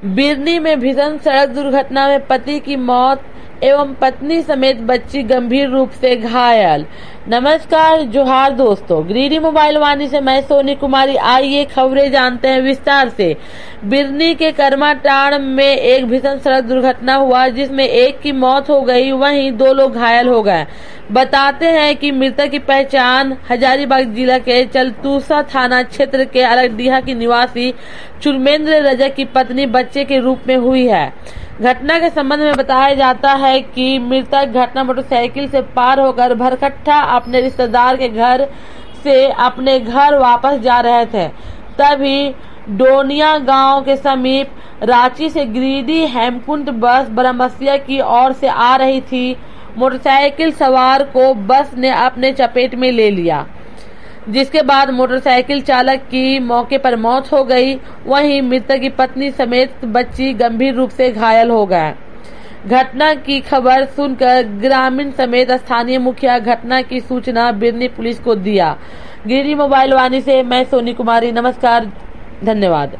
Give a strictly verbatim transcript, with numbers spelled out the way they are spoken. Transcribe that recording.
बिरनी में भीषण सड़क दुर्घटना में पति की मौत एवं पत्नी समेत बच्ची गंभीर रूप से घायल। नमस्कार, जोहार दोस्तों, गिरिडीह मोबाइल वाणी से मैं सोनी कुमारी। आइए खबरें जानते हैं विस्तार से। बिरनी के करमाटांड़ में एक भीषण सड़क दुर्घटना हुआ जिसमें एक की मौत हो गई, वहीं दो लोग घायल हो गए। बताते हैं कि मृतक की पहचान हजारीबाग जिला के चलतूसा थाना क्षेत्र के अलगडीहा की निवासी चुरमेंद्र रजक की पत्नी बच्चे के रूप में हुई है। घटना के संबंध में बताया जाता है कि मृतक घटना मोटरसाइकिल से पार होकर भरकट्ठा अपने रिश्तेदार के घर से अपने घर वापस जा रहे थे। तभी डोनिया गांव के समीप रांची से गिरिडीह हेमकुंड बस बरमसिया की ओर से आ रही थी। मोटरसाइकिल सवार को बस ने अपने चपेट में ले लिया, जिसके बाद मोटरसाइकिल चालक की मौके पर मौत हो गई। वहीं मृतक की पत्नी समेत बच्ची गंभीर रूप से घायल हो गए। घटना की खबर सुनकर ग्रामीण समेत स्थानीय मुखिया घटना की सूचना बिरनी पुलिस को दिया। गिरिडीह मोबाइल वाणी से मैं सोनी कुमारी। नमस्कार, धन्यवाद।